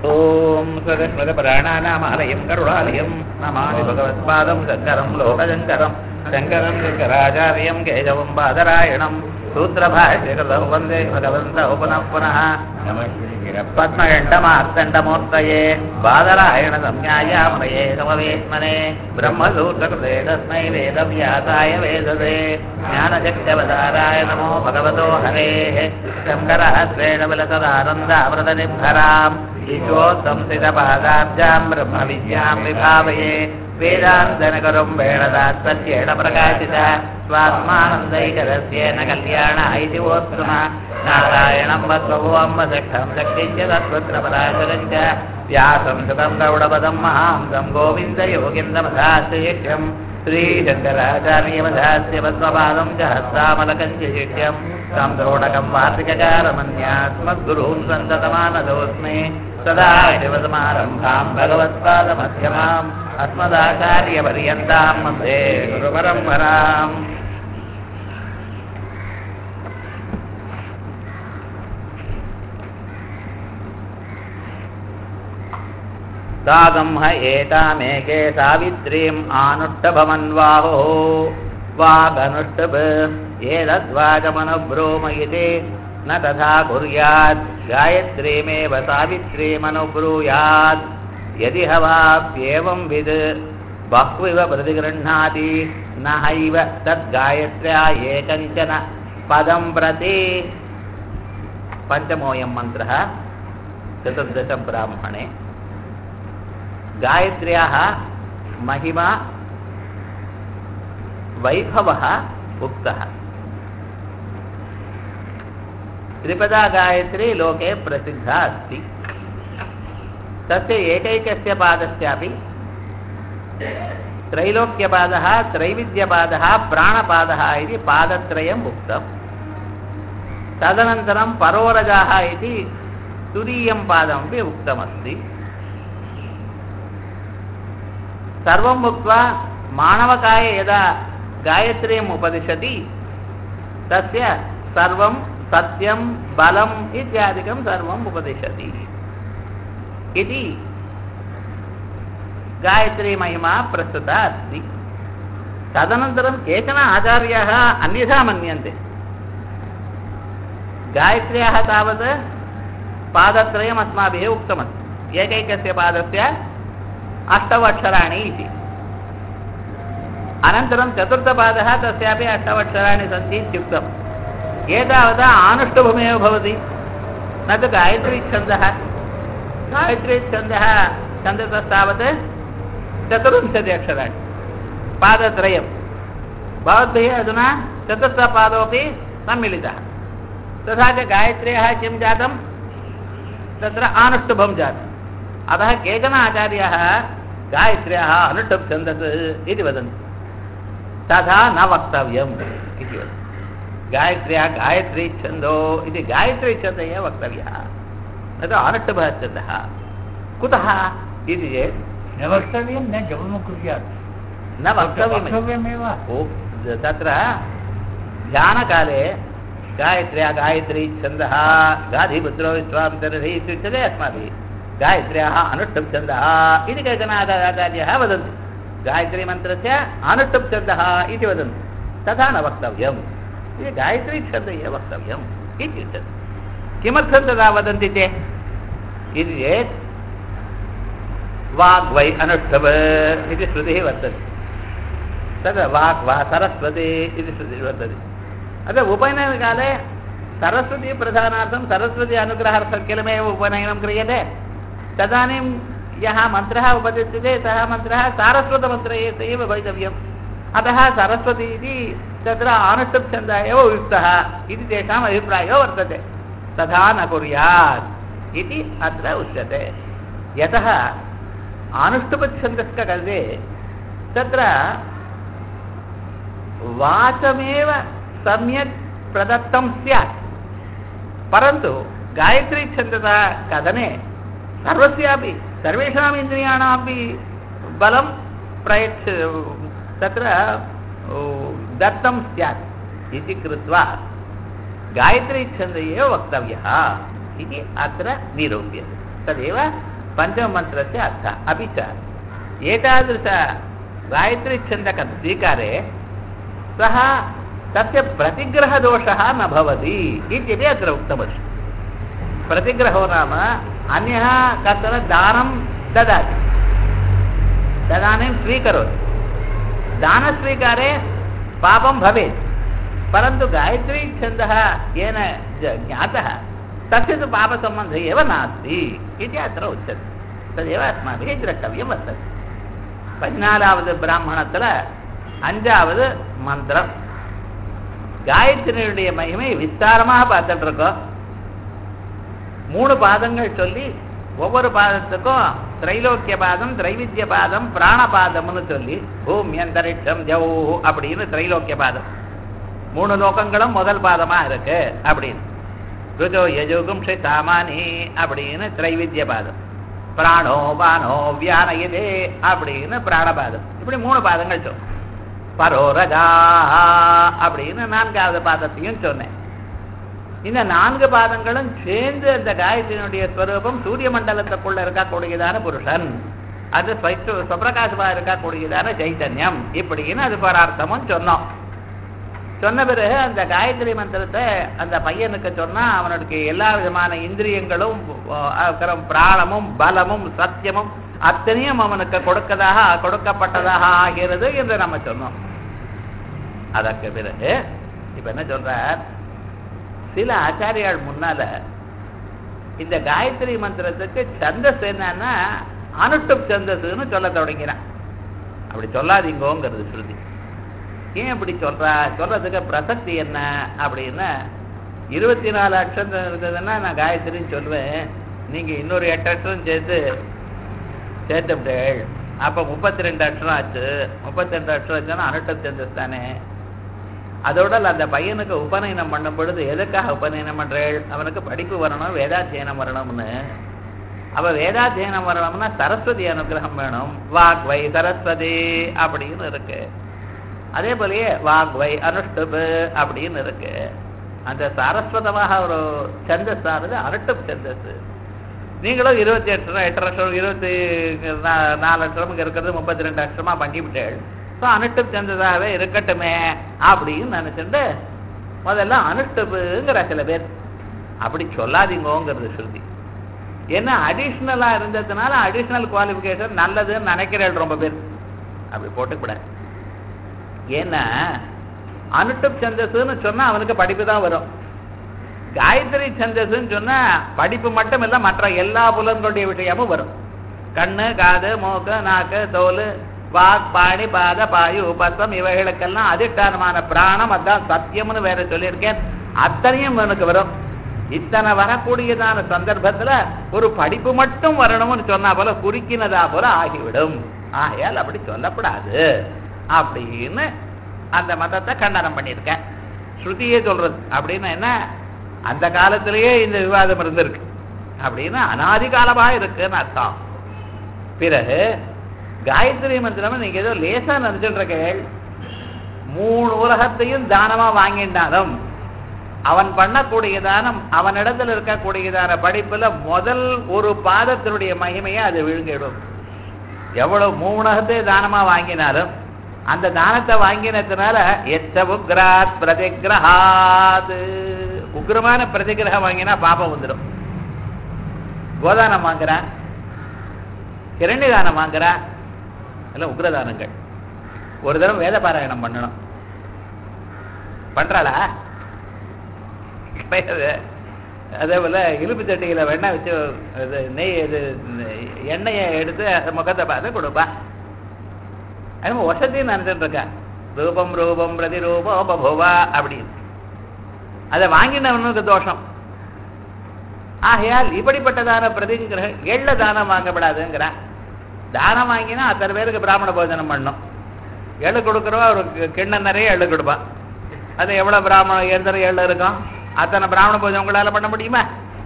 ओम स्वगस्मदपराणानामालयं करुणालयं नमामि भगवत्पादं शङ्करं लोकशङ्करं शङ्करं शङ्कराचार्यं केशवं बादरायणं सूत्रभाष्यकृतं वन्दे भगवन्तौ पुनः पुनः पद्मगण्डमार्तण्डमूर्तये बादरायणसंज्ञायामये समवेत्मने ब्रह्मसूत्रकृते तस्मै वेदव्यासाय वेदसे ज्ञानचक्रवताराय नमो भगवतो हरेः शङ्करः श्रेणविलसदानन्दामृतनिर्भराम् ईशोत्संसितपादाब्जां ब्रह्मविद्यां विभावये वेदान्तनकरुं वेणदात्पत्येन प्रकाशित स्वात्मानन्दैकरस्येन कल्याण इति वोत्तम नारायणं वस्वभुवं वसक्षं शक्तिञ्च तत्पुत्रपराशरं च व्यासं सुतं गौडपदं महांसं गोविन्दयोगिन्दमधास्यशिष्यं श्रीशङ्कराचार्यमधास्य पद्मपादं च हस्तामलकं च शिष्यं तं द्रोणकं वार्तिककारमन्यास्मद्गुरून् सन्ततमानतोऽस्मि सदा शिवसमारम्भां भगवत्पादमध्यमाम् अस्मदाचार्यपर्यन्तां वन्दे गुरुपरम्पराम् तागम्ह एतामेके सावित्रीम् आनुष्टभमन्वाहो वागनुष्टभ एतद्वाचमनुब्रूम इति न तथा कुर्यात् गायत्रीमेव सावित्रीमनुब्रूयात् यदि हवाप्येवं विद् बह्विव प्रतिगृह्णाति न हैव तद्गायत्र्या एकञ्चन पदं प्रति पञ्चमोऽयं मन्त्रः चतुर्दशं ब्राह्मणे गायत्र्याः महिमा वैभवः उक्तः त्रिपदा गायत्री लोके प्रसिद्धा अस्ति तस्य एकैकस्य पादस्यापि त्रैलोक्यपादः त्रैविध्यपादः प्राणपादः इति पादत्रयम् उक्तम् तदनन्तरं परोरजाः इति तुरीयं पादमपि उक्तमस्ति सर्वम् उक्त्वा माणवकाय यदा गायत्रीम् उपदिशति तस्य सर्वं सत्यं बलम् इत्यादिकं सर्वम् उपदिशति इति गायत्री महिमा प्रस्तुता अस्ति तदनन्तरं केचन आचार्याः अन्यथा मन्यन्ते गायत्र्याः तावत् पादत्रयम् अस्माभिः उक्तमस्ति एकैकस्य पादस्य 8 अक्षराणि इति अनन्तरं चतुर्थपादः तस्यापि 8 अक्षराणि सन्ति इत्युक्तम् एतावता आनुष्टुभमेव भवति न तु गायत्रीछन्दः गायत्रीछन्दः छन्दसस्तावत् 24 अक्षराणि पादत्रयं भवद्भिः अधुना चतुर्थपादोऽपि सम्मिलितः तथा च गायत्र्याः किं जातं तत्र आनुष्टुभं जातम् अतः केचन आचार्याः गायत्र्याः अनुष्टुप् छन्दस् इति वदन्ति तथा न वक्तव्यम् इति वदन्ति गायत्र्या गायत्री छन्दो इति गायत्री छन्दः एव वक्तव्यः न तु अनुष्टुभः छन्दः कुतः इति चेत् न वक्तव्यं न जपं कुर्यात् न वक्तव्यमेव तत्र ध्यानकाले गायत्र्या गायत्री छन्दः गाधिपुत्रो विश्वामित्रः इत्युच्यते अस्माभिः गायत्र्याः अनुष्टुप् छन्दः इति केचन आचार्याः वदन्ति गायत्री मन्त्रस्य अनुष्टुप् छन्दः इति वदन्ति तथा न वक्तव्यम् इति गायत्री छन्दः एव वक्तव्यम् इति उच्यते किमर्थं तथा वदन्ति चेत् इति चेत् वाग्वै अनुष्टुप् इति श्रुतिः वर्तते तद् वाक् वा सरस्वती इति श्रुतिः वर्तते अतः उपनयनकाले सरस्वती प्रधानार्थं सरस्वती अनुग्रहार्थं किलमेव उपनयनं क्रियते तदानीं यः मन्त्रः उपदिश्यते सः मन्त्रः सारस्वतमन्त्रः एव भवितव्यम् अतः सरस्वती इति तत्र अनुष्टुप् छन्दः एव उक्तः इति तेषाम् अभिप्रायो वर्तते तथा न कुर्यात् इति अत्र उच्यते यतः अनुष्टुप्छन्दस्य कृते तत्र वाचमेव सम्यक् प्रदत्तं स्यात् परन्तु गायत्री छन्दसः कथने सर्वस्यापि सर्वेषाम् इन्द्रियाणामपि बलं तत्र दत्तं स्यात् इति कृत्वा गायत्री छन्दः एव वक्तव्यः इति अत्र निरूप्यते तदेव पञ्चममन्त्रस्य अर्थः अपि च एतादृश गायत्रीछन्दकं स्वीकारे सः तस्य प्रतिग्रहदोषः न भवति इत्यपि अत्र उक्तमस्ति। प्रतिग्रहो नाम अन्यः कश्चन दानं ददाति, तदानीं स्वीकरोति, दानस्वीकारे पापं भवेत्, परन्तु गायत्री छन्दः येन ज्ञातः तस्य तु पापसम्बन्धः एव नास्ति इति अत्र उच्यते। तदेव अस्माभिः द्रष्टव्यं वर्तते। 14வது பிராமணத்தில் 5வது மந்திரம் காயத்ரியுடைய மகிமை விஸ்தாரமாக பார்த்துட்டு இருக்கோம். 3 பாதங்கள் சொல்லி ஒவ்வொரு பாதத்துக்கும் திரைலோக்கிய பாதம், திரைவித்ய பாதம், பிராணபாதம்னு சொல்லி பூமி அந்தரிட்சம் ஜௌ அப்படின்னு திரைலோக்கிய பாதம் 3 லோகங்களும் முதல் பாதமா இருக்கு அப்படின்னு. ருஜோ யஜுகும் சாமானி அப்படின்னு திரைவித்ய பாதம், பிராணோ பானோ வியானயதே அப்படின்னு பிராணபாதம். இப்படி 3 பாதங்கள் சொன்னேன். பரோரஜா அப்படின்னு 4வது பாதத்தையும் சொன்னேன். இந்த 4 பாதங்களும் சேர்ந்து அந்த காயத்ரியினுடைய ஸ்வரூபம் சூரிய மண்டலத்துக்குள்ள இருக்கக்கூடியதான புருஷன், அது சுப்பிரகாசமா இருக்கக்கூடியதான சைத்தன்யம் இப்படின்னு அது பரார்த்தமும் சொன்னோம். சொன்ன பிறகு அந்த காயத்ரி மந்திரத்தை அந்த பையனுக்கு சொன்னா அவனுக்கு எல்லா விதமான இந்திரியங்களும் பிராணமும் பலமும் சத்தியமும் அத்தனையும் அவனுக்கு கொடுக்கப்பட்டதாக ஆகிறது என்று நம்ம சொன்னோம். அதற்கு பிறகு இப்ப என்ன சொல்றார், சில ஆச்சாரியால் முன்னால இந்த காயத்ரி மந்திரத்துக்கு சந்தஸ் என்னன்னா அனுஷ்டுப் சந்தஸ்ன்னு சொல்ல தொடங்கிறான். அப்படி சொல்லாதீங்கோங்கிறது ஸ்ருதி. ஏன் அப்படி சொல்றதுக்கு பிரசக்தி என்ன அப்படின்னா, 24 அக்ஷரம் இருந்ததுன்னா நான் காயத்ரின்னு சொல்லுவேன், நீங்க இன்னொரு 8 அக்ஷரம் சேர்த்துட்டேள், அப்ப 32 அக்ஷரம் ஆச்சு. 32 அக்ஷரம் ஆச்சுன்னா அனுஷ்டுப் சந்தஸ் தானே. அதோட அந்த பையனுக்கு உபநயனம் பண்ணும் பொழுது எதுக்காக உபநயனம் பண்றேள், அவனுக்கு படிப்பு வரணும், வேதாத்தியனம் வரணும்னு. அவ வேதாத்தியனம் வரணும்னா சரஸ்வதி அனுகிரகம் வேணும். வாக்வை சரஸ்வதி அப்படின்னு இருக்கு. அதே போலயே வாக்வை அனுஷ்டுப் அப்படின்னு இருக்கு. அந்த சாரஸ்வதமாக ஒரு சந்தஸானது அனுஷ்டுப் சந்தஸ். நீங்களும் 28 அக்ஷரம் 8 அக்ஷரம் 24 அக்ஷரமுக்கு இருக்கிறது 32 அக்ஷரமா பண்ணிவிட்டேள். அனுஷ்டுப் சந்தஸாகவே இருக்கட்டுமே அப்படின்னு நினைச்சுட்டு முதல்ல அனுஷ்டுப்புங்கிற சில பேர். அப்படி சொல்லாதீங்கோங்கிறது ஸ்ருதி. ஏன்னா அடிஷ்னலா இருந்ததுனால அடிஷ்னல் குவாலிஃபிகேஷன் நல்லதுன்னு நினைக்கிறேன் ரொம்ப பேர். அப்படி போட்டுக்கூடாது. ஏன்னா அனுஷ்டுப் சந்தஸ்ன்னு சொன்னா அவனுக்கு படிப்பு தான் வரும். காயத்ரி சந்தஸ்ன்னு சொன்னா படிப்பு மட்டும் இல்ல, மற்ற எல்லா புலன்களுடைய விஷயமும் வரும். கண்ணு, காது, மூக்கு, நாக்கு, தோல், வாக், பாணி, பாத, பாயு, உபசம் இவைகளுக்கெல்லாம் அதிஷ்டானமான பிராணம், அதான் சத்தியம்னு வேற சொல்லியிருக்கேன். அத்தனையும் அவனுக்கு வரும். இத்தனை வரக்கூடியதான சந்தர்ப்பத்துல ஒரு படிப்பு மட்டும் வரணும்னு சொன்னா போல குறுக்கினதா போல ஆகிவிடும். ஆகையால் அப்படி சொல்லக்கூடாது அப்படின்னு அந்த மதத்தை கண்டனம் பண்ணியிருக்கேன். ஸ்ருதியே சொல்றது அப்படின்னா என்ன, அந்த காலத்திலேயே இந்த விவாதம் இருந்திருக்கு அப்படின்னு அனாதி காலமா இருக்குன்னு அர்த்தம். பிறகு காயத்ரி மந்திரம் நீங்க ஏதோ லேசா நினைச்சுட்டு இருக்கேள். 3 உலகத்தையும் தானமா வாங்கிட்டாலும் அவன் பண்ணக்கூடிய தானம், அவனிடத்துல இருக்கக்கூடியதான படிப்புல முதல் ஒரு பாதத்தினுடைய மகிமையை அது விழுங்கிடும். எவ்வளவு 3 உலகத்தையும் தானமா வாங்கினாலும் அந்த தானத்தை வாங்கினதுனால உக்ராத் பிரதிகிரஹாத், உக்ரமான பிரதிகிரகம் வாங்கினா பாபம் வந்துடும். கோதானம் வாங்குறான், கிரண்ய தானம் வாங்குறான், எல்லாம் உக்ரதானங்கள். ஒரு தடவை வேத பாராயணம் பண்ணணும். பண்றாளா? அதே போல இழுப்பு சட்டிகளை வெண்ணெய் வச்சு நெய் எண்ணெயை எடுத்து முகத்தை பார்த்து கொடுப்பா. அது வசதின்னு நினைச்சுட்டு இருக்கா. ரூபம் ரூபம் பிரதிரூபம் பபுவா அப்படின்னு. அதை வாங்கினவனுக்கு தோஷம். ஆகையால் இப்படிப்பட்டதான பிரதிகிரக எள்ள தானம் வாங்கப்படாதுங்கிறான். தானம் வாங்கினா அத்தனை பேருக்கு பிராமண போஜனம் பண்ணும். எள்ளு கொடுக்குறவா ஒரு கிண்ணம் நிறைய எள்ளு கொடுப்பான். அது எவ்வளவு பிராமண எந்த எள்ளு இருக்கும், அத்தனை பிராமண போஜனம் உங்களால பண்ண முடியுமா?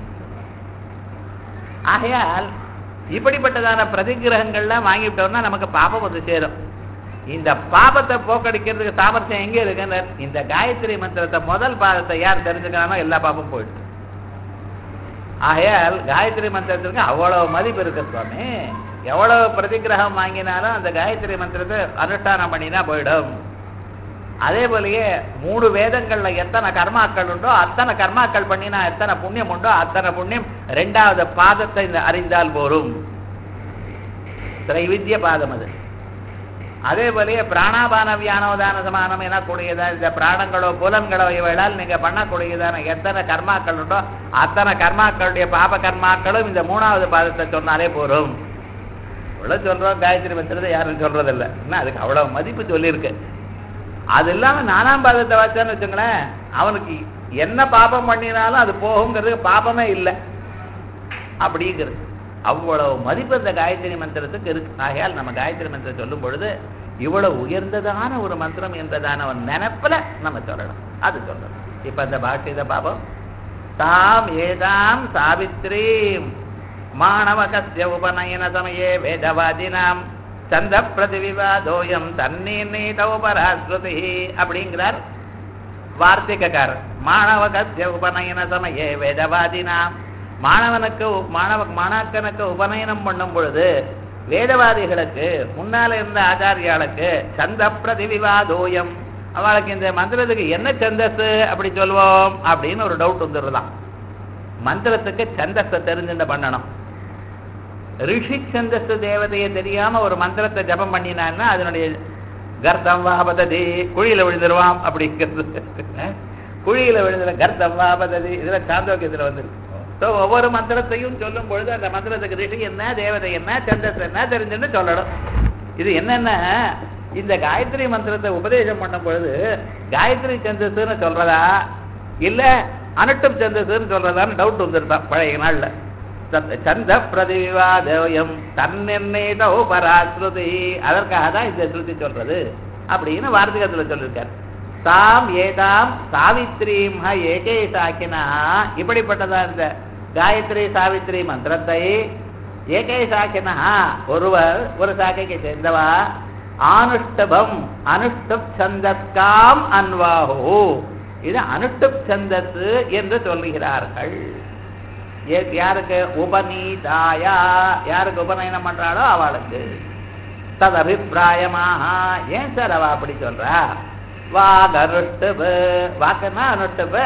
ஆகையால் இப்படிப்பட்டதான பிரதிகிரகங்கள்லாம் வாங்கிவிட்டோம்னா நமக்கு பாபம் வந்து சேரும். இந்த பாபத்தை போக்கடிக்கிறதுக்கு சாமர்த்தியம் எங்கே இருக்குன்னு இந்த காயத்ரி மந்திரத்தை முதல் பாதத்தை யார் தெரிஞ்சுக்கிறானோ எல்லா பாபம் போயிடுது. ஆகையால் காயத்ரி மந்திரத்திற்கு அவ்வளவு மதிப்பு இருக்கு சுவாமி. எவ்வளவு பிரதிகிரகம் வாங்கினாலும் அந்த காயத்ரி மந்திரத்தை அனுஷ்டானம் பண்ணினா போயிடும். அதே போலயே 3 வேதங்கள்ல எத்தனை கர்மாக்கள் உண்டோ அத்தனை கர்மாக்கள் பண்ணினா எத்தனை புண்ணியம் உண்டோ அத்தனை புண்ணியம் 2வது பாதத்தை அறிந்தால் போரும். திரைவித்ய பாதம் அது. அதே போலயே பிராணாபான வியானோதான சமானம் எனக்கூடியதா இந்த பிராணங்களோ புலன்களோ இவைகளால் நீங்க பண்ணக்கூடியதான எத்தனை கர்மாக்கள் உண்டோ அத்தனை கர்மாக்களுடைய பாப கர்மாக்களும் இந்த 3வது பாதத்தை சொன்னாலே போரும். இவ்வளவு சொல்றோம் காயத்ரி மந்திரத்தை யாரும் சொல்றதில்லை. அதுக்கு அவ்வளவு மதிப்பு சொல்லியிருக்கு. அது இல்லாம 4ஆம் பாதத்தை வச்சான்னு வச்சுங்களேன், அவனுக்கு என்ன பாபம் பண்ணினாலும் அது போகுங்கிறது பாபமே இல்லை அப்படிங்கிறது. அவ்வளவு மதிப்பு இந்த காயத்ரி மந்திரத்துக்கு இருக்கு. ஆகையால் நம்ம காயத்ரி மந்திரம் சொல்லும் பொழுது இவ்வளவு உயர்ந்ததான ஒரு மந்திரம் என்றதான ஒரு நினைப்புல நம்ம சொல்லணும். அது சொல்லணும். இப்ப இந்த பாஷ்யத்தை பாபம். தாம் ஏதாம் சாவித்ரீம் மாணவகஸ்ய உபநயன சமயே வேதவாதினாம் சந்த பிரதிவிவாதோயம் தன்னீர்நீதோபராஸ்ருதி அப்படிங்கிறார் வார்த்திகக்காரர். மாணவகஸ்ய உபநயன சமயே வேதவாதினாம், மாணாக்கனுக்கு உபநயனம் பண்ணும் பொழுது வேதவாதிகளுக்கு முன்னால இருந்த ஆச்சாரியாளுக்கு சந்த பிரதிவிவாதோயம், அவளுக்கு இந்த மந்திரத்துக்கு என்ன சந்தஸ் அப்படி சொல்வோம் அப்படின்னு ஒரு டவுட் வந்துடுறதான். மந்திரத்துக்கு சந்தஸை தெரிஞ்சுட்டு பண்ணணும். ரிஷி சந்தஸ் தேவதையை தெரியாம ஒரு மந்திரத்தை ஜபம் பண்ணினான்னா அதனுடைய கர்த்தம் வாபததி குழியில விழுந்துருவான் அப்படிங்கிறது. குழியில விழுந்துற கர்த்தம் வாபததி இதுல சாந்தோக்கியத்துல வந்துருக்கு. ஒவ்வொரு மந்திரத்தையும் சொல்லும் பொழுது அந்த மந்திரத்துக்கு ரிஷி என்ன தேவதை என்ன சந்தஸ் என்ன தெரிஞ்சுன்னு சொல்லணும். இது என்னென்ன இந்த காயத்ரி மந்திரத்தை உபதேசம் பண்ணும் பொழுது காயத்ரி சந்தஸ்ன்னு சொல்றதா இல்ல அனுட்டம் சந்தஸ்ன்னு சொல்றதான்னு டவுட் வந்துருந்தான் பழைய நாள்ல. சந்த பிரதிவிவாதோயம் தன்னிர்ணீத உபராஸ்ருதி, அதற்காக தான் இந்த ஸ்ருதி சொல்றது அப்படின்னு வார்த்திகத்துல சொல்லியிருக்காரு. தாம் ஏதாம் சாவித்ரீம் ஏகே சாக்கினா, இப்படிப்பட்டதா இந்த காயத்ரி சாவித்ரி மந்திரத்தை ஏகே சாக்கினா ஒருவர் ஒரு சாக்கைக்கு சேர்ந்தவா அனுஷ்டபம் அனுஷ்டப் சந்தஸ்காம் அன்வாஹோ, இது அனுஷ்டப் சந்தஸ் என்று சொல்லுகிறார்கள். யாருக்கு உபநீதாயா, யாருக்கு உபநயனம் பண்றாளோ அவளுக்கு. தது அபிப்பிராயமாக ஏன் சார் அவ அப்படி சொல்றா? வாக் அனுஷ்டப, வாக்குன்னா அனுஷ்டப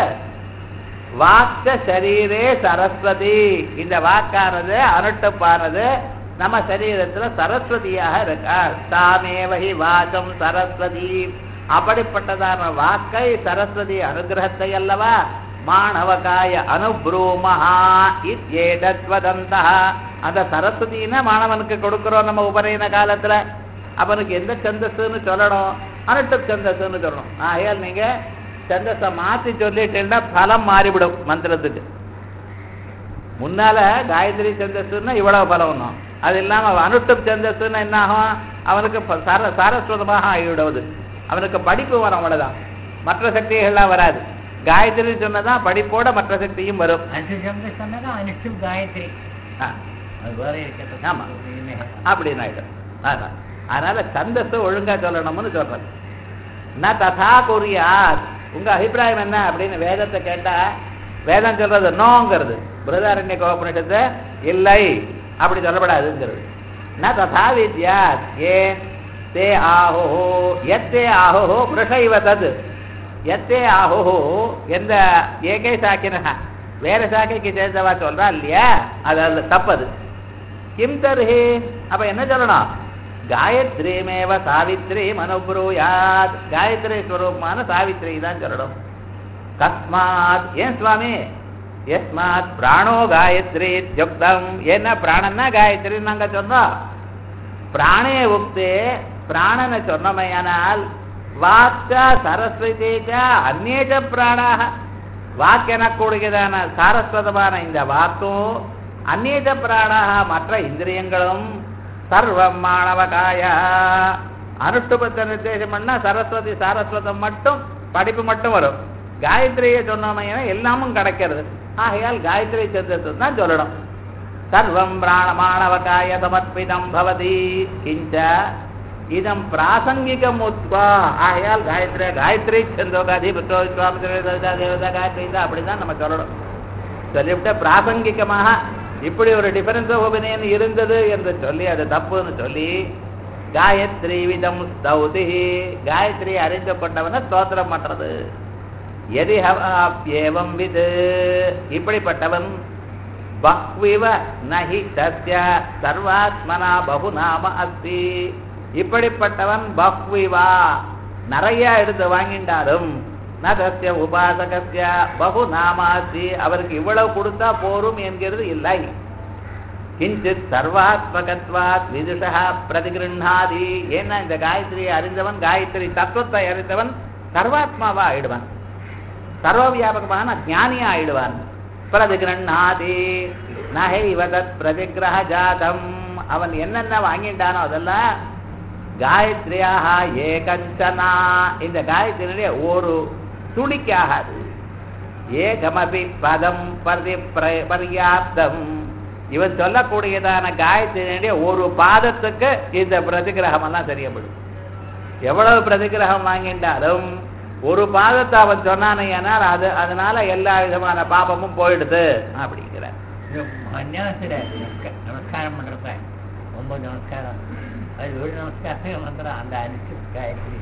வாக்க சரீரே சரஸ்வதி, இந்த வாக்கானது அனுஷ்டப்பானது நம்ம சரீரத்துல சரஸ்வதியாக இருக்கார். தாமேவஹி வாசம் சரஸ்வதி, அப்படிப்பட்டதான வாக்கை சரஸ்வதி அனுகிரகத்தை அல்லவா மாணவகாய அனுப்ரூமஹா இத்யேதத்வதந்தஹ, அந்த சரஸ்வதினா மாணவனுக்கு கொடுக்கிறோம் நம்ம உபநயன காலத்துல. அவனுக்கு எந்த சந்தஸ்ன்னு சொல்லணும்? அனுஷ்டப் சந்தஸ்ன்னு சொல்லணும். ஆகையால் நீங்க சந்தஸை மாற்றி சொல்லிட்டீங்கன்னா பலம் மாறிவிடும் மந்திரத்துக்கு. முன்னால காயத்ரி சந்தஸ்ன்னா இவ்வளவு பலம், அது இல்லாம அனுஷ்டப் சந்தஸ்ன்னு என்ன ஆகும்? அவனுக்கு சாரஸ்வதமாக ஆகிவிடுவது, அவனுக்கு படிப்பு வரும், அவ்வளவுதான். மற்ற சக்திகள்லாம் வராது. காயத்ரி சொன்னதான் படிப்போட மற்ற சக்தியும் வரும். ஆமா அப்படின்னு ஆயிடும். அதனால சந்தஸ் ஒழுங்கா சொல்லணும்னு சொல்றது. நான் ததா குறியாத், உங்க அபிப்பிராயம் என்ன அப்படின்னு வேதத்தை கேட்டா வேதம் சொல்றது நோங்கிறது. பிரதாரண்ய கோபனிஷத்து இல்லை அப்படி சொல்லப்படாதுங்கிறது. ந ததா வித்யாத் ஏன் தே ஆஹோ எத்தே ஆஹோ புருஷைவ தது, எத்தே ஆஹோ எந்த ஏகை சாக்கினா வேற சாக்கைக்கு சேர்ந்தவா சொல்றா இல்லையா, அது தப்பது. கிம் தர்ஹி, அப்ப என்ன சொல்லணும்? காயத்ரீமேவ சாவித்ரி மனுப்ரூயாத், காயத்ரி ஸ்வரூபமான சாவித்ரி தான் சொல்லணும். கஸ்மாத், ஏன் சுவாமி? யஸ்மாத் பிராணோ காயத்ரி யுக்தம், என்ன பிராணன்னா காயத்ரி நாங்க சொன்னோம். பிராணே உக்தே, பிராணனை சொன்னமையானால் வாச்ச சரஸ்வதீச்ச அந்நேச்ச பிராணாக, வாக்கெனக்கூடியதான சாரஸ்வதமான இந்த வாக்கும் அந்நேச்ச பிராணாக மற்ற இந்திரியங்களும் சர்வம் மாணவகாய, அனுஷ்டுபத்தை நிர்தேசம் பண்ணா சரஸ்வதி சாரஸ்வதம் மட்டும் படிப்பு மட்டும் வரும். காயத்ரியை சொன்னமையான எல்லாமும் கிடைக்கிறது. ஆகையால் காயத்ரி சந்தத்தை தான் சொல்லணும். சர்வம் பிராணமாணவகாய சமர்ப்பிதம் பவதி கிஞ்ச இதம் பிராசங்கிகம் உத்வா, ஆகையால் காயத்ரி காயத்ரி சந்தோகாதி புத்தோ விஸ்வாமித்ர தேவதா காயத்ரி தான் அப்படிதான் நம்ம சொல்லணும். சொல்லிவிட்ட பிராசங்கிகமாக இப்படி ஒரு டிஃபரன்ஸ் ஆஃப் ஒபினியன் இருந்தது என்று சொல்லி அது தப்புன்னு சொல்லி காயத்ரி விதம் ஸ்தௌதி, காயத்ரி அறிந்து கொண்டவன ஸ்தோத்திரம் பண்றது. எதி ஏவம் விது, இப்படிப்பட்டவன் பக்விவ நஹி தஸ்ய சர்வாத்மனா பகுநாம அஸ்தி, இப்படிப்பட்டவன் பக்விவா நிறைய எடுத்து வாங்கிட்டாலும் நதஸ்ய உபாசகஸ்ய பகுநாம அஸ்தி, அவருக்கு இவ்வளவு கொடுத்தா போரும் என்கிறது இல்லை. கிஞ்சித் சர்வாத்மகத்வாத் விதுஷா பிரதிகிருண்ணாதி, ஏன்னா இந்த காயத்ரியை அறிந்தவன், காயத்ரி தத்துவத்தை அறிந்தவன் சர்வாத்மாவா ஆயிடுவான், சர்வ வியாபகமான ஞானியா ஆயிடுவான். பிரதிகிருண்ணாதி நஹைவ தத் பிரதிகிரஹ ஜாதம், அவன் என்னென்ன வாங்கிட்டானோ அதெல்லாம் காயத்ரியாக ஏகஞ்சனா, இந்த காயத்ரியினுடைய ஒரு துணிக்காகாது. ஏகமபி பதம் பர்யாப்தம், இவன் சொல்லக்கூடியதான காயத்ரியினுடைய ஒரு பாதத்துக்கு இந்த பிரதிகிரகம் எல்லாம் தெரியப்படும். எவ்வளவு பிரதிகிரகம் வாங்கிட்டாலும் ஒரு பாதத்தை அவன் சொன்னானேனால் அது அதனால எல்லா விதமான பாபமும் போயிடுது அப்படிங்கிற. நமஸ்காரம் பண்றப்ப 9 நமஸ்காரம், அது 7 நமஸ்காரம் வந்துடும். அந்த அனுஷ்டுப் காயத்ரி,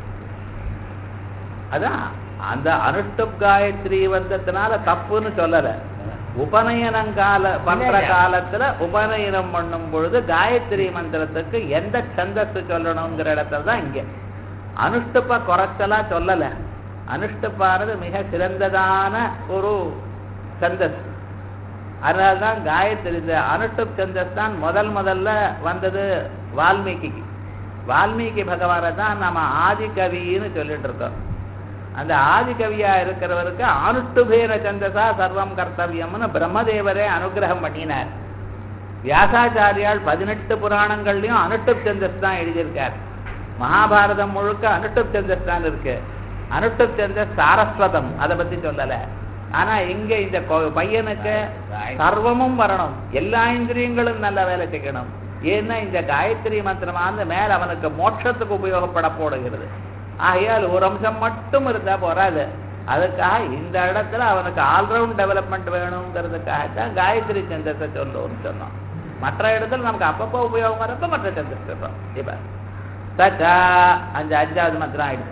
அதான் அந்த அனுஷ்டுப் காயத்ரி வந்ததுனால தப்புன்னு சொல்லல. உபநயனங்கால பண்ற காலத்துல உபநயனம் பண்ணும் பொழுது காயத்ரி மந்திரத்துக்கு எந்த சந்தத்து சொல்லணுங்கிற இடத்துல தான் இங்க அனுஷ்டுப்ப குறைச்சலா சொல்லல. அனுஷ்டுப்பானது மிக சிறந்ததான ஒரு சந்தஸ். அதனால்தான் காயத்ரி, இந்த அனுஷ்டுப் சந்தஸ் தான் முதல்ல வந்தது வால்மீகி. வால்மீகி பகவானை தான் நம்ம ஆதிகவின்னு சொல்லிட்டு இருக்கோம். அந்த ஆதிகவியா இருக்கிறவருக்கு அனுஷ்டுபேன சந்தசா சர்வம் கர்த்தவியம்னு பிரம்மதேவரே அனுகிரகம் பண்ணினார். வியாசாச்சாரியால் 18 புராணங்கள்லயும் அனுஷ்டுப் சந்தஸ் தான் எழுதியிருக்கார். மகாபாரதம் முழுக்க அனுஷ்டுப் சந்தஸ் தான் இருக்கு. அனுஷ்டுப் சந்தஸ் சாரஸ்வதம், அதை பத்தி சொல்லல. ஆனா இங்க இந்த பையனுக்கு சர்வமும் வரணும், எல்லா இந்திரியங்களும் நல்ல வேலை செய்யணும். ஏன்னா இந்த காயத்ரி மந்திரமானது மேல அவனுக்கு மோட்சத்துக்கு உபயோகப்பட போடுகிறது. ஆகையால் ஒரு அம்சம் மட்டும் இருந்தா போறாது. அதுக்காக இந்த இடத்துல அவனுக்கு ஆல்ரவுண்ட் டெவலப்மெண்ட் வேணுங்கிறதுக்காகத்தான் காயத்ரி சந்தத்தை சொல்லுவோம்னு சொன்னோம். மற்ற இடத்துல நமக்கு அப்பப்போ உபயோகம் வரப்ப மற்ற சந்தஸ் சொல்றோம். இப்ப சச்சா அந்த 5வது மந்திரம் ஆயிடுச்சு.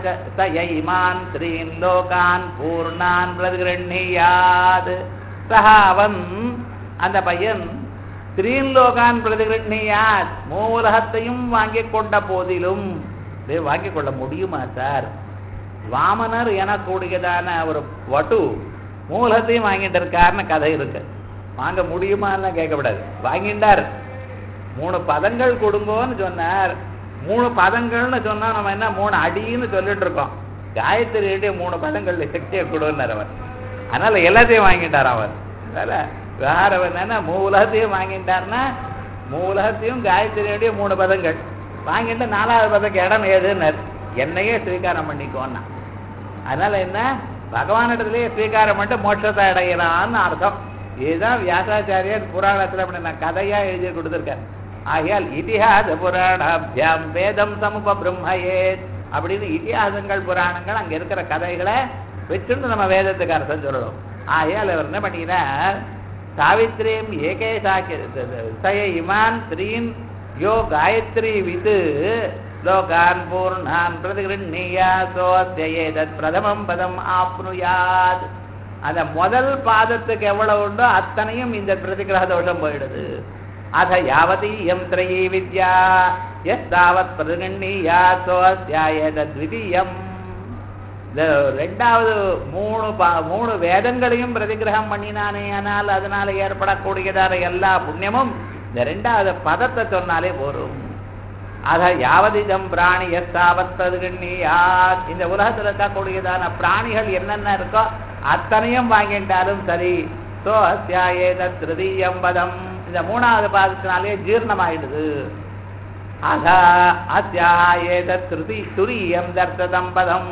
இமான் த்ரீன் லோகான் பூர்ணான் பிரதிகிருண்ணியாத், சஹா அவன் அந்த பையன் த்ரீன் லோகான் பிரதிகிருண்ணியாத், மூலகத்தையும் வாங்கி கொண்ட போதிலும், வாங்கி கொள்ள முடியுமா சார்? வாமனர் எனக்கூடியதான ஒரு வட்டு மூலகத்தையும் வாங்கிட்டு இருக்காருன்னு கதை இருக்கு. வாங்க முடியுமான்னு கேட்கக்கூடாது. வாங்கிட்டார். 3 பதங்கள் கொடுங்கோன்னு சொன்னார். 3 பதங்கள்னு சொன்னா நம்ம என்ன 3 அடின்னு சொல்லிட்டு இருக்கோம். காயத்ரி 3 பதங்கள் சக்தியை கொடுன்னார் அவர். அதனால எல்லாத்தையும் வாங்கிட்டார் அவர். அதனால வேற என்னன்னா மூலகத்தையும் வாங்கிட்டார்னா மூலகத்தையும் காயத்ரியுடைய 3 பதங்கள் வாங்கிட்டு 4வது பதக்கு இடம் ஏதுன்னார். என்னையே ஸ்வீகாரம் பண்ணிக்கோன்னா. அதனால என்ன, பகவானிடத்திலேயே ஸ்வீகாரம் பண்ணிட்டு மோட்சத்தை அடைகிறான்னு அர்த்தம். இதுதான் வியாசாச்சாரியர் புராணத்துல அப்படி நான் கதையா எழுதி கொடுத்துருக்கேன். ஆகையால் இதிஹாச புராணாபியாம் வேதம் சமுப பிரம்மயேத் அப்படின்னு இதிகாசங்கள் புராணங்கள் அங்க இருக்கிற கதைகளை வச்சுட்டு நம்ம வேதத்துக்கு அர்த்தம் சொல்லணும். ஆகையால் அவர் என்ன பண்ணினார், சாவித்ரீம் ஏகே சய இமான் த்ரீன் யோ காயத்ரி விது லோகான் பூர்ணான் பிரதிகிருண்ணியா சோத்யேதத் பிரதமம் பதம் ஆப்னுயாத். அந்த முதல் பாதத்துக்கு எவ்வளவு உண்டோ அத்தனையும் இந்த பிரதிகிரக தோஷம் போயிடுது. அத யாவதீயம் த்ரயீ வித்யா யஸ்தாவத் பிரதிகிருண்ணியா சோத்யேதத் த்விதீயம். இந்த 2வது 3 வேதங்களையும் பிரதிகிரகம் பண்ணினானே, ஆனால் அதனால ஏற்படக்கூடியதான எல்லா புண்ணியமும் இந்த 2வது பதத்தை சொன்னாலே போரும். அத யாவதிதம் பிராணி எஸ்தாவத் பிரதிகிருண்ணியாத், இந்த உலகத்தில் இருக்கக்கூடியதான பிராணிகள் என்னென்ன இருக்கோ அத்தனையும் வாங்கிட்டாலும் சரி. சோ அஸ்யாயேதத் த்ரிதீயம் பதம், இந்த 3வது பாதத்தினாலே ஜீர்ணமாயிடுது. அத அஸ்யாயேதத் துரியம் தர்சதம் பதம்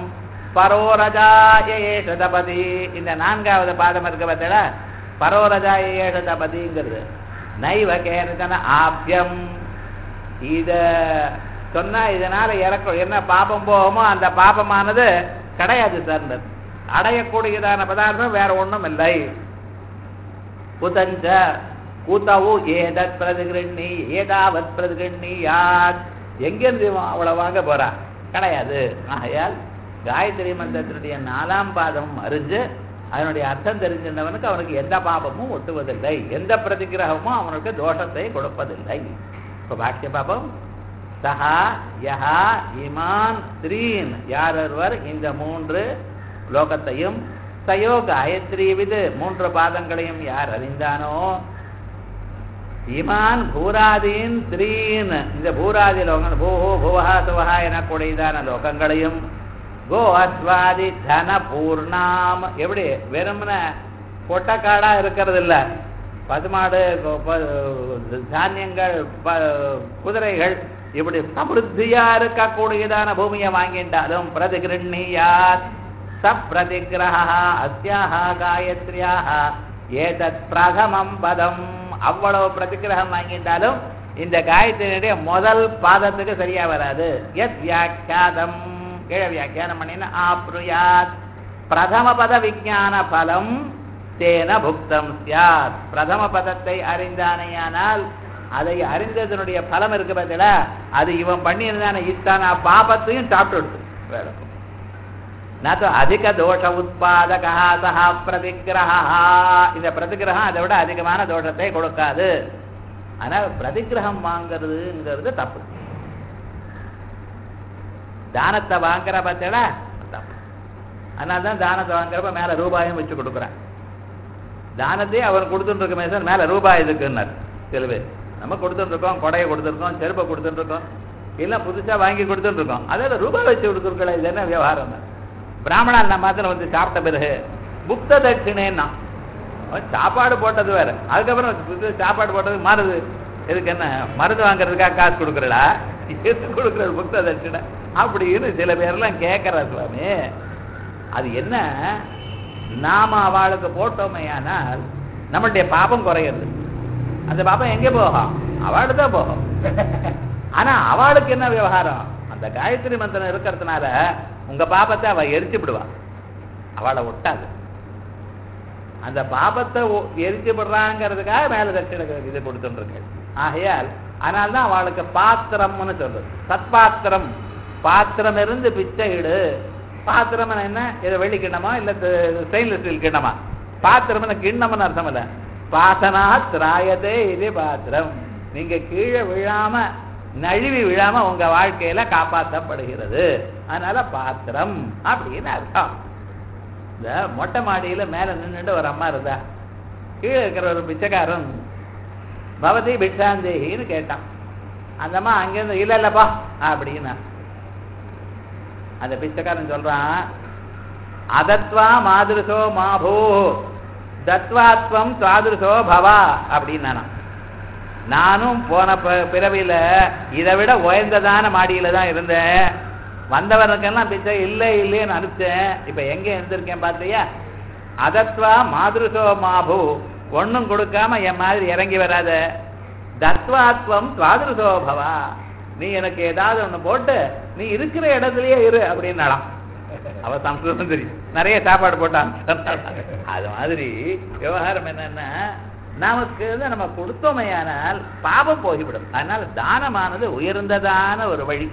பரோரஜாயேஷதபதி, இந்த 4வது பாதம் இருக்க பார்த்தா பரோரஜாயேஷதபதிங்கிறது. நைவ கேனதன ஆப்யம், இத சொன்னா இதனால என்ன பாபம் போகுமோ அந்த பாபமானது கிடையாது சார். அடையக்கூடியதான பதார்த்தம் வேற ஒண்ணும் இல்லை. குதஞ்ச கூத்தாவோ ஏதத் பிரதிகிருண்ணி ஏதாவத் பிரதிகிருண்ணி யாத் எங்கிருந்து அவளை வாங்க போறா கிடையாது. ஆகையால் காயத்ரி மந்திரத்தினுடைய 4ஆம் பாதமும் அறிஞ்சு அதனுடைய அர்த்தம் தெரிஞ்சிருந்தவனுக்கு அவனுக்கு எந்த பாபமும் ஒட்டுவதில்லை, எந்த பிரதிகிரகமும் அவனுக்கு தோஷத்தை கொடுப்பதில்லை. இப்ப பாக்கிய பாபம் சஹா யஹா இமான் ஸ்ரீன் யாரொருவர் இந்த 3 லோகத்தையும் சயோ காயத்ரி விது 3 பாதங்களையும் யார் அறிந்தானோ இமான் பூராதீன் ஸ்ரீன் இந்த பூராதி லோகங்கள் பூஹோ புவஹா சுவஹா எனக்கூடியதான லோகங்களையும் கோ அஸ்வாதி தன பூர்ணாம் எப்படி வெறுமன கொட்டக்காடா இருக்கிறது இல்ல, பசுமாடு தானியங்கள் குதிரைகள் இப்படி சமிருத்தியா இருக்கக்கூடியதான பூமியை வாங்கிட்டாலும் பிரதிகிருண்ணியாத் சப்ரதிகிரஹா அஸ்யாஹா காயத்ரியாஹ ஏதத் பிரதமம் பதம் அவ்வளவு பிரதிகிரகம் வாங்கிட்டாலும் இந்த காயத்ரியுடைய முதல் பாதத்துக்கு சரியா வராது. யத் வியாக்கியாதம் கீழே வியாக்கியானம் பண்ணின ஆப்ருயாத் பிரதம பத விஞ்ஞான பலம் தேன புக்தம் சியாத். பிரதம பதத்தை அறிந்தானையானால் அதை அறிந்ததனுடைய பலம் இருக்கு பார்த்தீங்களா, அது இவன் பண்ணியிருந்தான இத்தான பாபத்தையும் சாப்பிட்டு எடுத்து வேலை. நது அதிக தோஷ உத்பாதகா சஹா பிரதிகிரஹா இந்த பிரதிகிரகம் அதை விட அதிகமான தோஷத்தை கொடுக்காது. ஆனால் பிரதிகிரகம் வாங்கிறதுங்கிறது தப்பு. தானத்தை வாங்குற பார்த்தா தப்பு. அதனால தான் தானத்தை வாங்குறப்ப மேல ரூபாயும் வச்சு கொடுக்குறான். தானத்தையே அவர் கொடுத்துட்டு இருக்க மேசன் மேல ரூபாய் இருக்குன்னார். சில பேர் நம்ம கொடுத்துட்டு இருக்கோம், கொடையை கொடுத்துருக்கோம், செருப்பை கொடுத்துட்டு இருக்கோம், இல்லை புதுசா வாங்கி கொடுத்துட்டு இருக்கோம், அதில் ரூபாய் வச்சு கொடுத்துருக்கல. இது என்ன விவகாரம்? பிராமணன் நம்ம மாத்திரம் வந்து சாப்பிட்ட பிறகு புக்த தட்சிணேன்னா சாப்பாடு போட்டது வேற, அதுக்கப்புறம் சாப்பாடு போட்டது மாறுது. இதுக்கு என்ன மருந்து வாங்குறதுக்காக காசு கொடுக்குறடா, எது கொடுக்குற புக்த தட்சிணை அப்படின்னு சில பேர்லாம் கேட்கறா சுவாமி. அது என்ன, நாம அவளுக்கு போட்டோமையானால் நம்மளுடைய பாபம் குறையிறது. அந்த பாபம் எங்கே போகும்? அவளுக்கு தான் போகும். ஆனா அவளுக்கு என்ன விவகாரம்? அந்த காயத்ரி மந்திரம் இருக்கிறதுனால உங்க பாபத்தை அவ எரிச்சு விடுவா, அவளை ஒட்டாது. அந்த பாபத்தை எரிச்சு விடுறாங்கிறதுக்காக மேல தட்சிணை இது கொடுத்துட்டு இருக்கு. ஆகையால் அதனால்தான் அவளுக்கு பாத்திரம்னு சொல்றது. சத்பாத்திரம், பாத்திரம் இருந்து பிச்சை இடு. பாத்திரம் என்ன, இதை வெள்ளி கிண்ணமா இல்ல ஸ்டெயின்லெஸ் ஸ்டீல் கிண்ணமா? பாத்திரம் கிண்ணம்னு அர்த்தம் இல்ல, பாசனா திராயதே இது பாத்திரம். நீங்க கீழே விழாம நழுவி விழாம உங்க வாழ்க்கையில காப்பாற்றப்படுகிறது. அதனால பாத்திரம் அப்படின்னு அர்த்தம். இந்த மொட்டை மாடியில மேல நின்றுட்டு ஒரு அம்மா இருந்தா, கீழே இருக்கிற ஒரு பிச்சைக்காரன் பவதி பிக்ஷாந்தேகின்னு கேட்டான். அந்த அம்மா அங்கிருந்து இல்ல இல்லப்பா அப்படின்னா, அந்த பிச்சைக்காரன் சொல்றான், அதத்வா மாதிருசோ மாபூ தத்வாத்வம் சாதுருசோ பவா அப்படின்னா. நானும் போன பிறவியில இதை விட உயர்ந்ததான மாடியில தான் இருந்தேன், வந்தவனுக்கெல்லாம் பிச்சை இல்லை இல்லைன்னு அனுப்பிச்சேன், இப்ப எங்க இருந்திருக்கேன் பார்த்தியா? அதத்வா மாதிருசோ மாபூ ஒன்னும் கொடுக்காம என் மாதிரி இறங்கி வராத, தத்வாத்வம் சுவாதிருசோ பவா நீ எனக்கு ஏதாவது ஒண்ணு போட்டு நீ இருக்கிற இடத்துலயே இரு அப்படின்னாலாம். அவ சம்ஸ்கிருதம் தெரியும், நிறைய சாப்பாடு போட்டான். அது மாதிரி விவகாரம் என்னன்னா, நமக்கு நம்ம கொடுத்தோமையானால் பாபம் போய்விடும். அதனால தானமானது உயர்ந்ததான ஒரு வழி.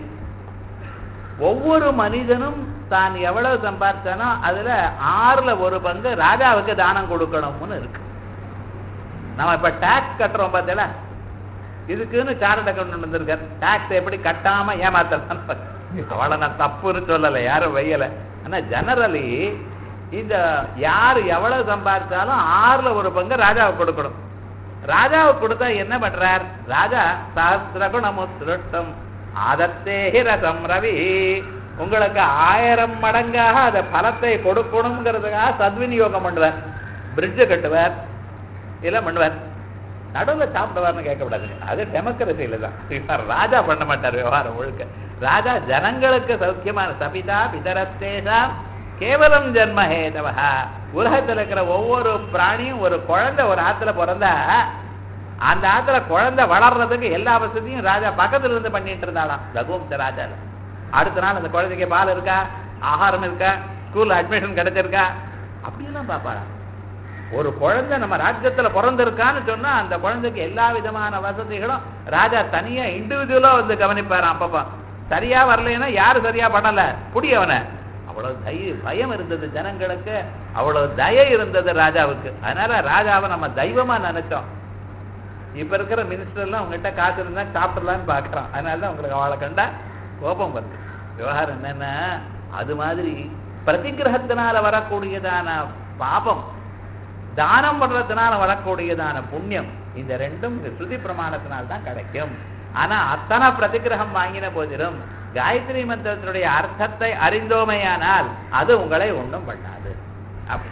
ஒவ்வொரு மனிதனும் தான் எவ்வளவு சம்பாதிச்சானோ அதுல 1/6 ராஜாவுக்கு தானம் கொடுக்கணும்னு இருக்கு. நம்ம இப்ப டாக்ஸ் கட்டுறோம் பார்த்தீங்களா, இதுக்குன்னு சார்ட் அக்கௌண்ட் வந்திருக்காரு. டாக்ஸ் எப்படி கட்டாம ஏமாத்தலாம், அவளை நான் தப்புன்னு சொல்லலை, யாரும் வையலை. ஆனா ஜெனரலி இந்த யாரு எவ்வளவு சம்பாதிச்சாலும் 1/6 ராஜாவுக்கு கொடுக்கணும். ராஜாவுக்கு கொடுத்தா என்ன பண்றார்? ராஜா சஹஸ்ரகுணமுத்ருஷ்டம் ஆதத்தேஹி ரசம் ரவி, உங்களுக்கு 1000 மடங்காக அந்த பலத்தை கொடுக்கணுங்கிறதுக்காக சத்விநியோகம் பண்ணுவார். பிரிட்ஜு கட்டுவார், இல்ல பண்ணுவார். நடுவில் சாப்பிடுவார்னு கேட்கக்கூடாது, அது டெமோக்ரஸியில தான். ராஜா பண்ண மாட்டார் விவகாரம் முழுக்க. ராஜா ஜனங்களுக்கு சௌக்கியமான சபிதா பிதரத்தேஷாம் கேவலம் ஜன்மஹேதவா. உலகத்தில் இருக்கிற ஒவ்வொரு பிராணியும் ஒரு குழந்தை ஒரு ஆத்துல பிறந்தா அந்த ஆத்துல குழந்தை வளர்றதுக்கு எல்லா வசதியும் ராஜா பக்கத்துல இருந்து பண்ணிட்டு இருந்தாலாம் ரகுவம்ச ராஜா. அடுத்த நாள் அந்த குழந்தைக்கு பால் இருக்கா, ஆகாரம் இருக்கா, ஸ்கூல்ல அட்மிஷன் கிடைச்சிருக்கா, அப்படியெல்லாம் பாப்பாளா. ஒரு குழந்தை நம்ம ராஜ்யத்துல பிறந்திருக்கான்னு சொன்னா அந்த குழந்தைக்கு எல்லா விதமான வசதிகளும் ராஜா தனியா இண்டிவிஜுவலா வந்து கவனிப்பாராம். அப்பப்பா சரியா வரலைன்னா யாரு சரியா பண்ணல புடியவன. அவ்வளவு பயம் இருந்தது ஜனங்களுக்கு, அவ்வளவு தயை இருந்தது ராஜாவுக்கு. அதனால ராஜாவை நம்ம தெய்வமா நினைச்சோம். இப்ப இருக்கிற மினிஸ்டர் எல்லாம் உங்ககிட்ட காசு இருந்தா சாப்பிடலான்னு பாக்குறான். அதனாலதான் உங்களுக்கு அவளை கண்டா கோபம் வருது. விவகாரம் என்னன்னா அது மாதிரி பிரதிகிரகத்தினால வரக்கூடியதான பாபம், தானம் பண்றதுனால வரக்கூடியதான புண்ணியம், இந்த ரெண்டும் ஸ்ருதி பிரமாணத்தினால்தான் கிடைக்கும். ஆனா அத்தனை பிரதிகிரகம் வாங்கின போதிலும் காயத்ரி மந்திரத்தினுடைய அர்த்தத்தை அறிந்தோமையானால் அது உங்களை ஒன்றும் பண்ணாது. அப்படி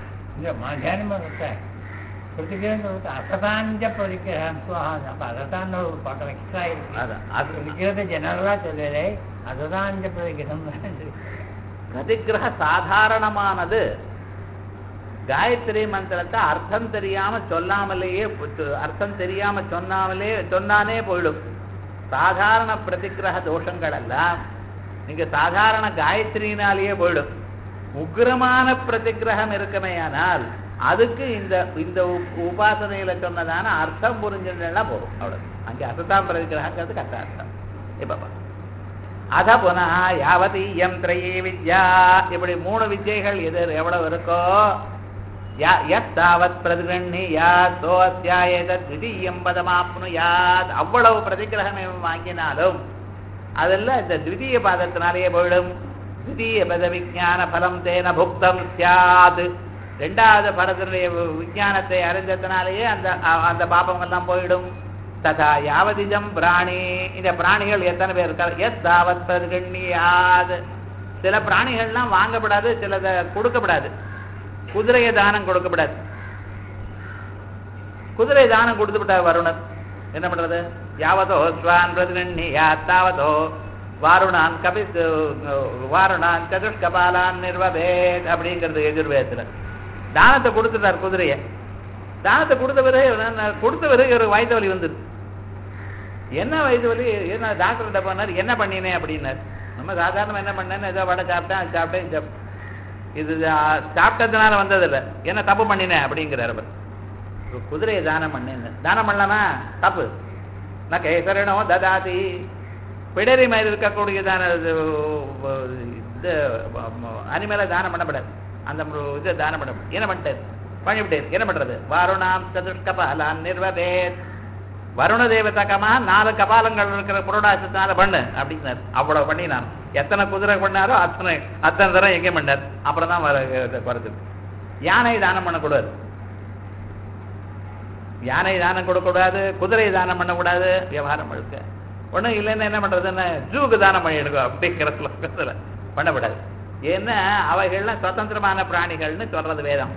அசதாஞ்ச பிரதிகிரகம் அப்ப அசதான்னு ஒரு பாட்டம் எக்ஸ்ட்ரா இருக்கு. ஜெனரலா சொல்லலே அசதாஞ்ச பிரதிகிரகம். பிரதிகிரக சாதாரணமானது காயத்ரி மந்திரத்தை அர்த்தம் தெரியாம சொல்லாமலேயே, அர்த்தம் தெரியாம சொன்னானே போயிடும். சாதாரண பிரதிகிரக தோஷங்கள் எல்லாம் நீங்க சாதாரண காயத்ரியினாலேயே போயிடும். உக்ரமான பிரதிகிரகம் இருக்குமேயானால் அதுக்கு இந்த உபாசனையில சொன்னதான அர்த்தம் புரிஞ்சுன்னா போகும். அவ்வளவு அங்கே அசதாம் பிரதிகிரகங்கிறது கஷ்ட அர்த்தம். இப்ப அத புனா யாவதி யந்திரயே வித்யா, இப்படி 3 வித்யைகள் எவ்வளவு இருக்கோ யத்தாவத் பிரதிகண்ணியாத் சோஸ்யாயேதத் த்விதீயம் பதமாப்னுயாத், அவ்வளவு பிரதிகிரகம் வாங்கினாலும் அதெல்லாம் இந்த த்விதீய பாதத்தினாலேயே போயிடும். த்விதீய பத விஞ்ஞான பலம் தேன புக்தம் சியாத், 2வது பதத்தினுடைய விஞ்ஞானத்தை அறிந்ததுனாலேயே அந்த பாபம் எல்லாம் போயிடும். ததா யாவதிஜம் பிராணி, இந்த பிராணிகள் எத்தனை பேர் இருக்காரு யத்தாவத் பிரதிகண்ணியாத், சில பிராணிகள்லாம் வாங்கப்படாது, சிலதை கொடுக்கப்படாது. குதிரையை தானம் கொடுக்கப்படாது. குதிரை தானம் கொடுத்து விட்டார் வருணன், என்ன பண்றது? யாவதோ ஸ்வான் பிரதிகண்ணியாத் தாவதோ வாருணான் வாருணான் சதுஷ்கபாலான் நிர்வபேத் அப்படிங்கிறது எதிர்வேதத்துல. தானத்தை கொடுத்துட்டார் குதிரையை. தானத்தை கொடுத்த பிறகு ஒரு வயிற்று வலி வந்துரு. என்ன வயிற்று வலி? என்ன டாக்டர்கிட்ட போனார், என்ன பண்ணினேன் அப்படின்னார். நம்ம சாதாரண என்ன பண்ணேன்னு ஏதோ வடை சாப்பிட்டேன், இது சாப்பிட்டதுனால வந்ததில்லை, என்ன தப்பு பண்ணினேன் அப்படிங்கிறார். குதிரையை தானம் பண்ணேன்னு தானம் பண்ணலாமா? தப்பு. நான் கேசரணோ ததாதி, பிடரி மாதிரி இருக்கக்கூடியதான இது அனிமலை தானம் பண்ணப்படாது. அந்த இதை தானம் பண்ண என்ன பண்ணிவிட்டேன் என்ன பண்றது? வாருணாம் சதுஷ்கபாலான் நிர்வபேத், வருண தேவதகமா 4 கபாலங்கள் இருக்கிற புரோடாசத்தினால பண்ணு அப்படின்னாரு. அவ்வளவு பண்ணி நான் எத்தனை குதிரை பண்ணாரோ அத்தனை தரம் எங்கே பண்ணார். அப்புறம் தான் வருது. யானை தானம் பண்ணக்கூடாது, யானை தானம் கொடுக்கக்கூடாது, குதிரை தானம் பண்ணக்கூடாது. விவகாரம் முழுக்க ஒன்றும் இல்லைன்னா என்ன பண்றதுன்னு ஜூக்கு தானம் பண்ணிடுங்க அப்படிங்கிற ஸ்லோகத்துல பண்ணக்கூடாது. ஏன்னா அவைகள்லாம் சுதந்திரமான பிராணிகள்னு சொல்றது வேதம்.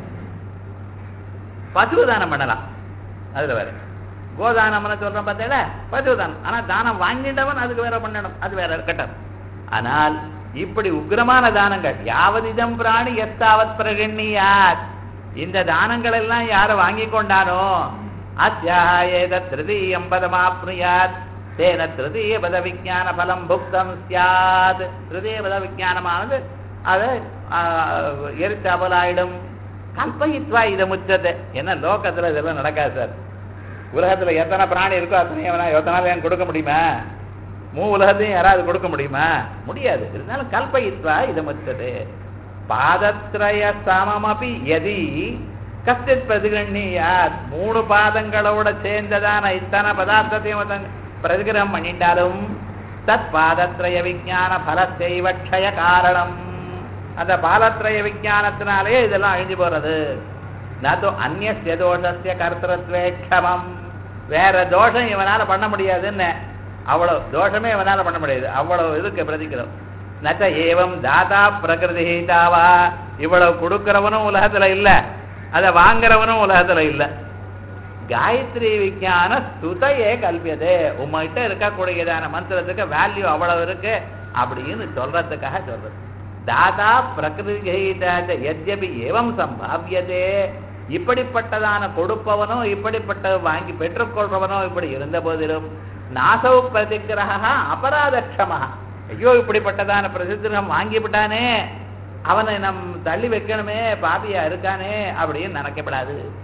பசு தானம் பண்ணலாம், அதுல வேற. கோதானம்னு சொல்றோம் பார்த்தீங்களா, பசு தானம். ஆனா தானம் வாங்கிட்டவன் அதுக்கு வேற பண்ணணும், அது வேற இருக்கட்டும். ஆனால் இப்படி உக்ரமான தானங்கள் யாவதிதம் பிராணி எத்தாவத் பிரகண்ணியாத், இந்த தானங்கள் எல்லாம் யார வாங்கி கொண்டானோ அத்யாயேத திருதீயம் பதமாப்னுயாத் தேன திருதீய பத விஞ்ஞான பலம் புக்தம் சியாத். திருதீய பத விஞ்ஞானமானது அதை எரிச்சாபலாயிடும். கல்பயித்வா இதை முச்சத்தை. என்ன லோகத்துல இதெல்லாம் நடக்காது சார். உலகத்துல எத்தனை பிராணி இருக்கோ அத்தனை எத்தனை கொடுக்க முடியுமா? உலகத்தையும் யாராவது கொடுக்க முடியுமா? முடியாது. இருந்தாலும் கல்பயித்வா இதை முச்சது. பாதத்ரய சமமபி யதி கஷ்டித் பிரதிகண்ணியாத், 3 பாதங்களோட சேர்ந்ததான இத்தனை பதார்த்தத்தையும் பிரதிகிரகம் பண்ணிட்டாலும் தத் பாதத்ரய விஞ்ஞான பலத்தைவ க்ஷய காரணம், அந்த பாலத்ரய விஞ்ஞானத்தினாலே இதெல்லாம் அழிஞ்சு போறது. நது அந்நிய தோஷஸ்ய கர்த்தத்வே க்ஷமம், வேற தோஷம் இவனால பண்ண முடியாதுன்னு, அவ்வளவு தோஷமே இவனால பண்ண முடியாது, அவ்வளவு இதுக்கு பிரதிக்கிறோம். நச்ச ஏவம் தாதா பிரகிருதி தாவா, இவ்வளவு கொடுக்கிறவனும் உலகத்துல இல்ல, அதை வாங்குறவனும் உலகத்துல இல்ல. காயத்ரி விஞ்ஞான ஸ்துதையே கல்பியதே, உங்ககிட்ட இருக்கக்கூடியதான மந்திரத்துக்கு வேல்யூ அவ்வளவு இருக்கு அப்படின்னு சொல்றதுக்காக சொல்றது. தாதா பிரகிருதி எத்யபி ஏவம் சம்பாவியதே, இப்படிப்பட்டதான கொடுப்பவனோ இப்படிப்பட்ட வாங்கி பெற்றுக்கொள்றவனோ இப்படி இருந்த போதிலும் நாசவு பிரதிகிரகா அபராதக்ஷமா, ஐயோ இப்படிப்பட்டதான பிரதிகிரகம் வாங்கிவிட்டானே, அவனை நம் தள்ளி வைக்கணுமே, பாபியா இருக்கானே அப்படின்னு நினைக்கப்படாது.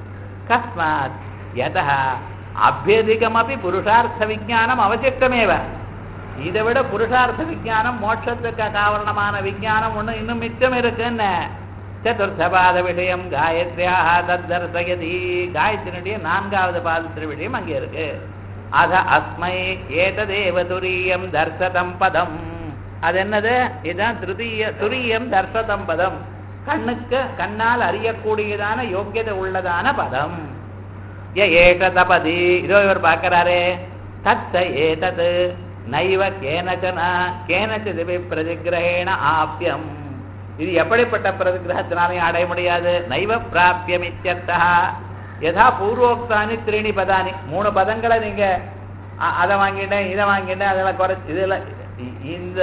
கஸ்மாத் யதா அபியதிகமபி புருஷார்த்த விஞ்ஞானம் அவசியமேவ. இதை விட புருஷார்த்த விஞ்ஞானம் மோட்சத்துக்கு காரணமான விஞ்ஞானம் ஒண்ணு இன்னும் மிச்சம் இருக்குன்னு. சதுர்த்தபாத விஷயம் காயத்ரியாக தத்தர்சயதி. காயத்ரியுடைய 4வது பாதத்தின் விஷயம் அங்கே இருக்கு. அத அஸ்மை ஏததேவ துரியம் தர்சதம் பதம். அது என்னது? இதுதான் துரியம் தர்சதம் பதம். கண்ணால் அறியக்கூடியதான யோக்கியதை உள்ளதான பதம். ஏஷ தபதி. இதோ இவர் பார்க்கிறாரே. தத்த ஏதது நைவ கேனச்சிதிபி பிரதிகிரகேண ஆப்யம். இது எப்படிப்பட்ட பிரதிகிரகத்தினாலையும் அடைய முடியாது. நைவ பிராபியம் இத்யர்த்தः. யதா பூர்வோக்தானி 3 பதானி. 3 பதங்களை நீங்க அதை வாங்கிட்டேன் இதை வாங்கிட்டேன் அதெல்லாம் குறைச்சி இதுல இந்த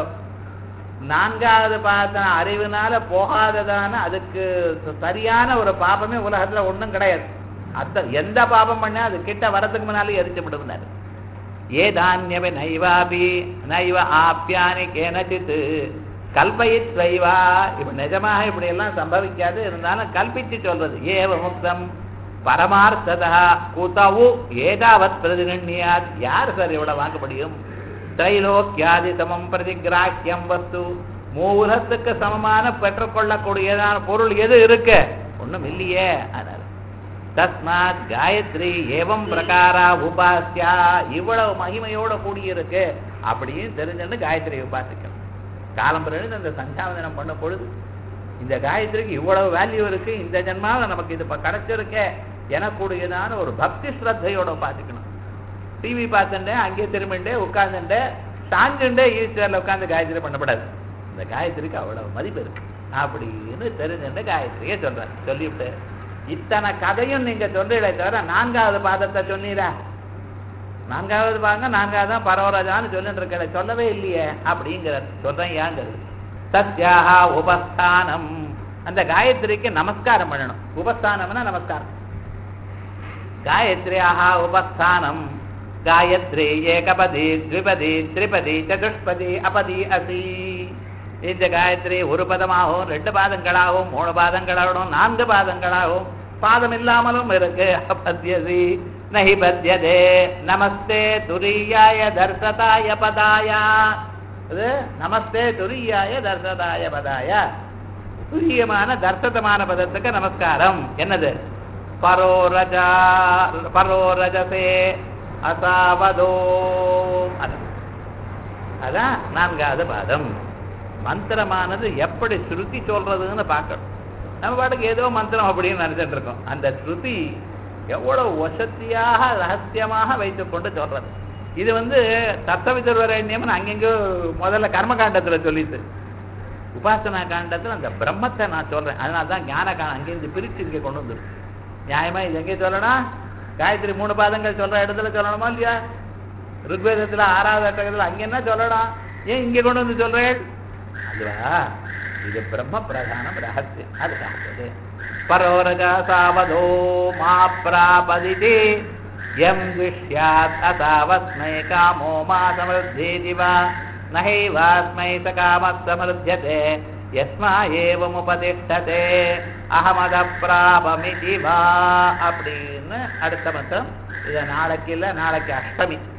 4வது பாதன அறிவுனால போகாததான அதுக்கு சரியான ஒரு பாபமே உலகத்துல ஒண்ணும் கிடையாது. எந்த பாபம் பண்ண அது கிட்ட வரதுக்கு முன்னாலே எரிச்சு விடுனாரு. ஏதான்யவே நைவாபி நைவ ஆப்யானி கேனச்சித் கல்பயித்வைவா. இப்ப நிஜமாக இப்படி எல்லாம் சம்பவிக்காது, இருந்தாலும் கல்பிச்சு சொல்றது. ஏவ முக்தம் பரமார்த்ததா கூத்தாவு ஏதாவத் பிரதிகண்யாத். யார் சார் இவ்வளவு வாங்க முடியும்? திரைலோக்கியாதி சமம் பிரதிகிராஹ்யம் வஸ்து. மூலத்துக்கு சமமான பெற்றுக்கொள்ளக்கூடியதான பொருள் எது இருக்கு? ஒண்ணும் இல்லையே. அதனால தஸ்மாத் காயத்ரி ஏவம் பிரகாரா உபாசியா. இவ்வளவு மகிமையோட கூடியிருக்கு அப்படின்னு தெரிஞ்சுன்னு காயத்ரியை உபாசிக்கணும். காலம்பரம் அந்த சஞ்சாவதனம் பண்ண பொழுது இந்த காயத்ரிக்கு இவ்வளவு வேல்யூ இருக்கு, இந்த ஜென்மாவில் நமக்கு இது கிடைச்சிருக்கே எனக்கூடியதான ஒரு பக்தி ஸ்ரத்தையோட உபாசிக்கணும். டிவி பார்த்துட்டே அங்கேயே திரும்பிண்டே உட்கார்ந்துட்டே சாஞ்சுண்டே ஈஸ்வரில் உட்கார்ந்து காயத்ரி பண்ணப்படாது. இந்த காயத்ரிக்கு அவ்வளவு மதிப்பு இருக்கு அப்படின்னு தெரிஞ்சுட்டு காயத்ரியே சொல்றாரு. சொல்லிவிட்டு இத்தனை கதையும் நீங்க சொல்றீங்களே தவிர 4வது பாதத்தை சொன்னீரா? 4வது பாருங்க 4வது தான் பரவராஜான்னு சொல்லிட்டு இருக்க, சொல்லவே இல்லையே அப்படிங்கிறார். சொல்றேன் ஏங்கிறது. சத்யாஹா உபஸ்தானம். அந்த காயத்ரிக்கு நமஸ்காரம் பண்ணணும். உபஸ்தானம்னா நமஸ்காரம். காயத்ரியாஹா உபஸ்தானம். காயத்ரி ஏகபதி த்விபதி திரிபதி சதுஷ்பதி அபதி அசி. இந்த காயத்ரி ஒரு பதமாகவும் 2 பாதங்களாகவும் 3 பாதங்களாகவும் 4 பாதங்களாகவும் பாதம் இல்லாமலும் இருக்கு. அபத்யசி நஹி பத்யதே. நமஸ்தே துரியாய தர்சதாய பதாய. அது நமஸ்தே துரியாய தர்சதாய பதாய. துரியமான தர்சதமான பதத்துக்கு நமஸ்காரம். என்னது? பரோரஜசே அசாவதோ. அதான் 4வது பாதம். மந்திரமானது எப்படி ஸ்ருதி சொல்றதுன்னு பார்க்கணும். நம்ம பாட்டுக்கு ஏதோ மந்திரம் அப்படின்னு நினைச்சிட்டு இருக்கோம். அந்த ஸ்ருதி எவ்வளவு வசதியாக ரகசியமாக வைத்துக் கொண்டு சொல்றது. இது தத்தவிதர்வரண்யம்னு அங்கெங்கோ முதல்ல கர்மகாண்டத்துல சொல்லிட்டு உபாசனா காண்டத்துல அந்த பிரம்மத்தை நான் சொல்றேன். அதனால்தான் ஞான காண்டம் அங்கேருந்து பிரிச்சு இங்கே கொண்டு வந்துடும். நியாயமா இது எங்கே சொல்லணும்? காயத்ரி 3 பாதங்கள் சொல்ற இடத்துல சொல்லணுமா இல்லையா? ருக்வேதத்துல 6வது அட்டகத்துல அங்க என்ன சொல்லணும்? ஏன் இங்க கொண்டு வந்து சொல்றேன்? அதுவா இது பிரம்ம பிரதானம் ரகசியம். அது காட்டுது. பரோரஜா சாவதோ மா பிராபதிதி எம் விஷயாத் அசாவஸ்மை காமோ மா சமருத்தேதி வா நஹைவாஸ்மை சகாமத் சமருத்யதே யஸ்மா ஏவமுபதிஷ்டதே அஹமத பிராபமிதி வா அப்படின்னு அடுத்த மந்திரம். இதை நாளைக்கு இல்லை, நாளைக்கு அஷ்டமி.